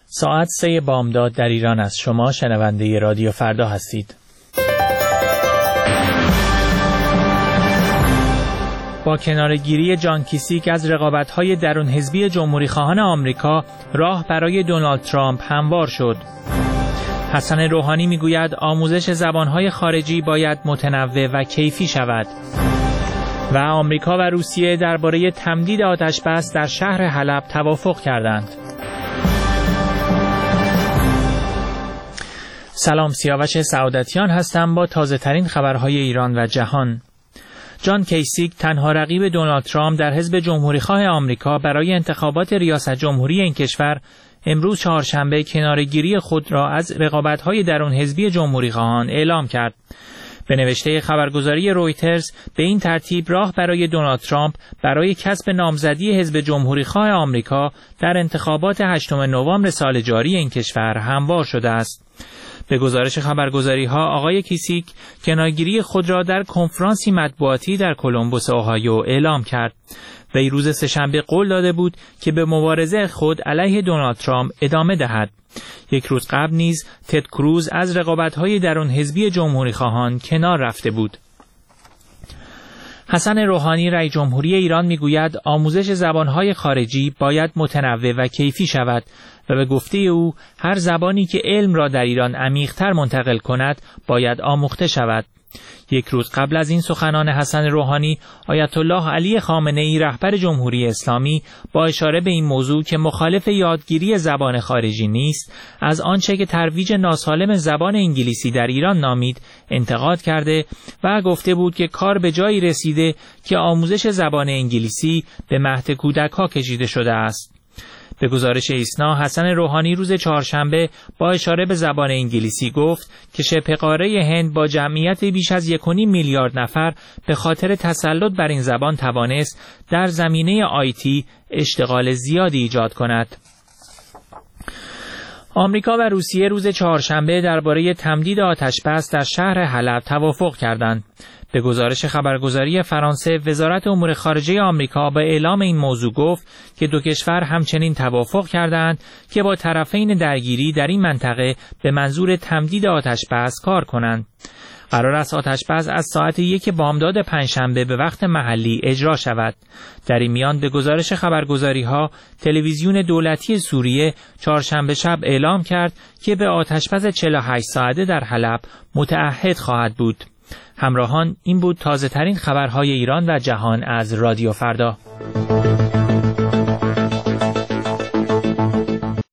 ساعت 3 بامداد در ایران است. شما شنونده رادیو فردا هستید. با کناره‌گیری جان کیسیک از رقابت‌های درون حزبی جمهوری‌خواهان آمریکا، راه برای دونالد ترامپ هموار شد. حسن روحانی میگوید آموزش زبان‌های خارجی باید متنوع و کیفی شود. و آمریکا و روسیه درباره تمدید آتش‌بس در شهر حلب توافق کردند. سلام، سیاوش سعادتیان هستم با تازه ترین خبرهای ایران و جهان. جان کیسیک، تنها رقیب دونالد ترامپ در حزب جمهوریخواه آمریکا برای انتخابات ریاست جمهوری این کشور، امروز چهارشنبه کناره‌گیری خود را از رقابت‌های درون حزبی جمهوریخواهان اعلام کرد. به نوشته خبرگزاری رویترز، به این ترتیب راه برای دونالد ترامپ برای کسب نامزدی حزب جمهوریخواه آمریکا در انتخابات 8 نوامبر سال جاری این کشور هموار شده است. به گزارش خبرگزاری‌ها، آقای کیسیک کناره‌گیری خود را در کنفرانسی مطبوعاتی در کلمبوس اوهایو اعلام کرد. وی روز سه‌شنبه قول داده بود که به مبارزه خود علیه دونالد ترامپ ادامه دهد. یک روز قبل نیز تد کروز از رقابت‌های درون حزبی جمهوریخواهان کنار رفته بود. حسن روحانی رئیس جمهوری ایران میگوید آموزش زبانهای خارجی باید متنوع و کیفی شود و به گفته او هر زبانی که علم را در ایران عمیق‌تر منتقل کند باید آموخته شود. یک روز قبل از این سخنان حسن روحانی، آیت الله علی خامنه‌ای رهبر جمهوری اسلامی با اشاره به این موضوع که مخالف یادگیری زبان خارجی نیست، از آنچه که ترویج ناسالم زبان انگلیسی در ایران نامید انتقاد کرده و گفته بود که کار به جایی رسیده که آموزش زبان انگلیسی به مهد کودک‌ها کشیده شده است. به گزارش ایسنا، حسن روحانی روز چهارشنبه با اشاره به زبان انگلیسی گفت که شبه قاره هند با جمعیت بیش از 1.5 میلیارد نفر به خاطر تسلط بر این زبان توانست در زمینه آیتی اشتغال زیادی ایجاد کند. آمریکا و روسیه روز چهارشنبه درباره تمدید آتش‌بس در شهر حلب توافق کردند. به گزارش خبرگزاری فرانسه، وزارت امور خارجه آمریکا با اعلام این موضوع گفت که دو کشور همچنین توافق کردند که با طرفین درگیری در این منطقه به منظور تمدید آتش‌بس کار کنند. قرار است آتش‌بس از ساعت 1 بامداد پنجشنبه به وقت محلی اجرا شود. در این میان به گزارش خبرگزاری‌ها، تلویزیون دولتی سوریه چهارشنبه شب اعلام کرد که به آتش‌بس 48 ساعته در حلب متعهد خواهد بود. همراهان، این بود تازه ترین خبرهای ایران و جهان از رادیو فردا.